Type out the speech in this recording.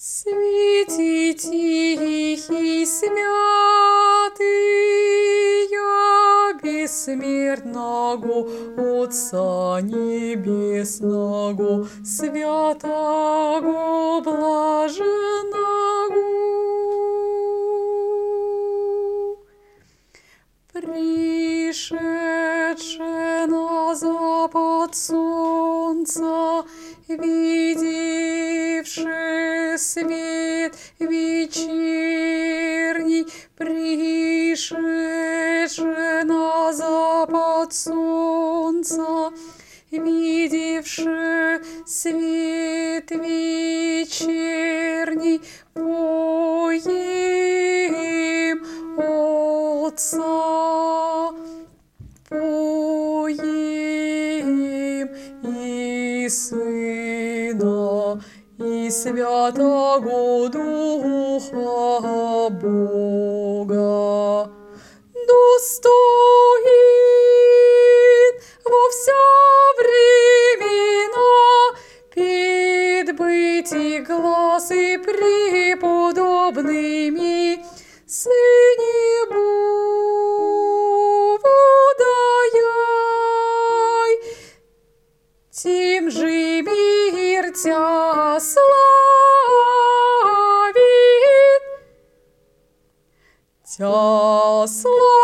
Святый, тихий, святый, я бессмертного Отца Небесного, святого, блаженного. Пришедше на запад солнца, видевши свет вечерний, пришедше на запад солнца, видевши свет вечерний, поим Отца, поим и Сына, и Святого Духа Бога. Достоин во вся времена предбыть и глас и преподобными Сыне Богу даяй, тем же мир Тя славит, Тя славит.